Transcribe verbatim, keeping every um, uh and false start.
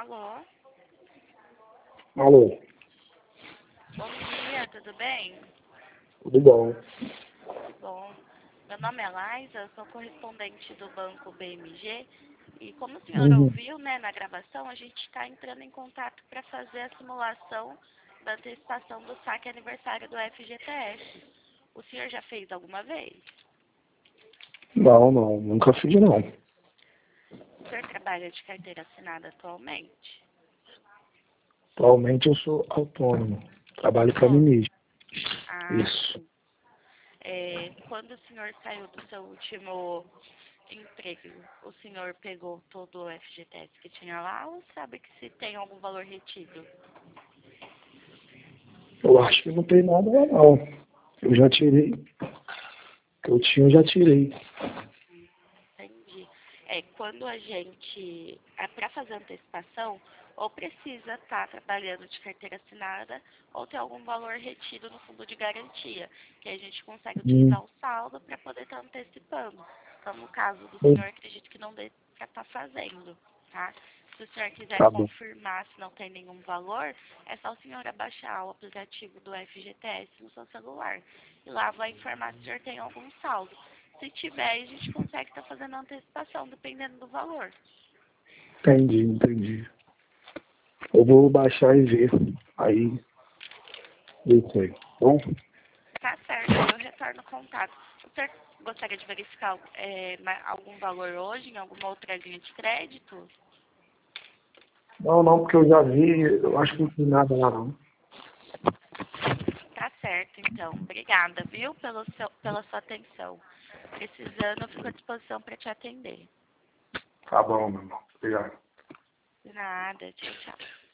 Alô? Alô, Bom dia, tudo bem? tudo bom? Que bom. Meu nome é Laisa, eu sou correspondente do banco B M G e como o senhor Uhum. ouviu, né, na gravação, a gente está entrando em contato para fazer a simulação da antecipação do saque aniversário do F G T S. O senhor já fez alguma vez? Não, não, nunca fiz não. O senhor trabalha de carteira assinada atualmente? Atualmente eu sou autônomo, trabalho para mim Autônomo? mesmo. Ah, Isso. sim. É, quando o senhor saiu do seu último emprego, o senhor pegou todo o F G T S que tinha lá ou sabe que se tem algum valor retido? Eu acho que não tem nada lá não. Eu já tirei. O que eu tinha, eu já tirei. Entendi. É, quando a gente, é para fazer antecipação, ou precisa estar trabalhando de carteira assinada, ou ter algum valor retido no fundo de garantia, que a gente consegue Hum, utilizar o saldo para poder estar antecipando. Então, no caso do hum, senhor, acredito que não dê para estar fazendo, tá? Se o senhor quiser tá bom. confirmar se não tem nenhum valor, é só o senhor abaixar o aplicativo do F G T S no seu celular. E lá vai informar se o senhor tem algum saldo. Se tiver, a gente consegue estar fazendo a antecipação, dependendo do valor. Entendi, entendi. Eu vou baixar e ver. Aí, isso aí. Bom, Tá certo, aí eu retorno o contato. O senhor gostaria de verificar é, ma- algum valor hoje em alguma outra linha de crédito? não, não, porque eu já vi, eu acho que não tem nada lá não. Tá certo, então. Obrigada, viu, pelo seu, pela sua atenção. Precisando, eu fico à disposição para te atender. Tá bom, meu irmão. Obrigado. De nada, tchau, tchau.